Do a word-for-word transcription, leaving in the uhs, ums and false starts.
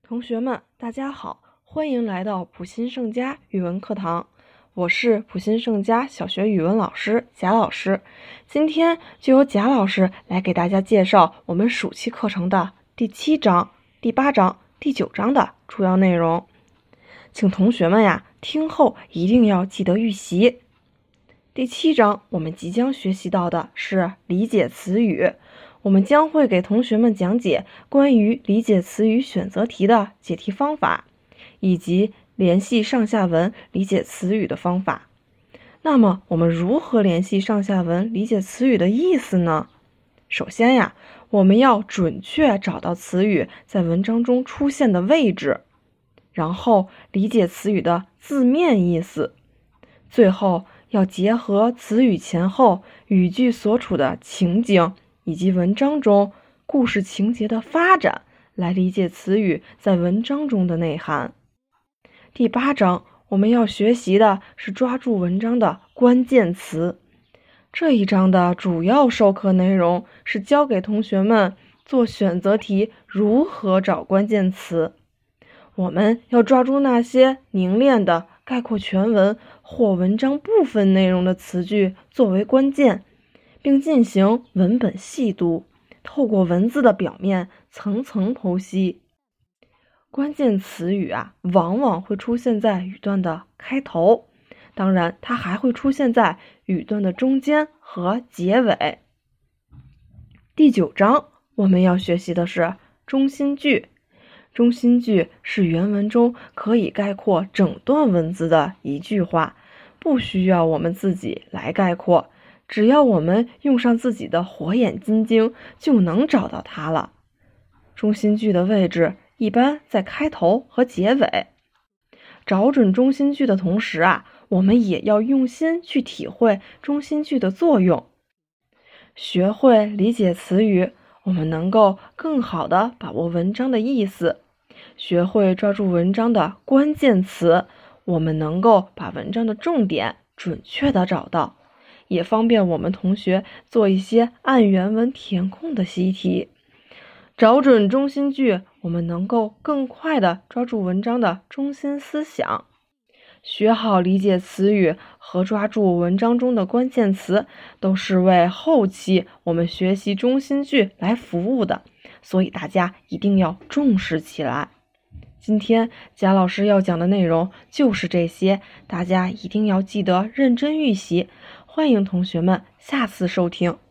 同学们，大家好，欢迎来到普新盛家语文课堂。我是普新盛家小学语文老师贾老师。今天就由贾老师来给大家介绍我们暑期课程的第七章、第八章、第九章的主要内容。请同学们呀，听后一定要记得预习。第七章我们即将学习到的是理解词语。我们将会给同学们讲解关于理解词语选择题的解题方法，以及联系上下文理解词语的方法。那么我们如何联系上下文理解词语的意思呢？首先呀，我们要准确找到词语在文章中出现的位置，然后理解词语的字面意思，最后要结合词语前后语句所处的情景以及文章中故事情节的发展，来理解词语在文章中的内涵。第八章我们要学习的是抓住文章的关键词。这一章的主要授课内容是教给同学们做选择题如何找关键词。我们要抓住那些凝练的概括全文或文章部分内容的词句作为关键，并进行文本细读，透过文字的表面层层剖析。关键词语啊，往往会出现在语段的开头，当然它还会出现在语段的中间和结尾。第九章我们要学习的是中心句。中心句是原文中可以概括整段文字的一句话，不需要我们自己来概括，只要我们用上自己的火眼金睛，就能找到它了。中心句的位置一般在开头和结尾。找准中心句的同时啊，我们也要用心去体会中心句的作用。学会理解词语，我们能够更好地把握文章的意思；学会抓住文章的关键词，我们能够把文章的重点准确地找到，也方便我们同学做一些按原文填空的习题。找准中心句，我们能够更快地抓住文章的中心思想。学好理解词语和抓住文章中的关键词，都是为后期我们学习中心句来服务的，所以大家一定要重视起来。今天贾老师要讲的内容就是这些，大家一定要记得认真预习。欢迎同学们下次收听。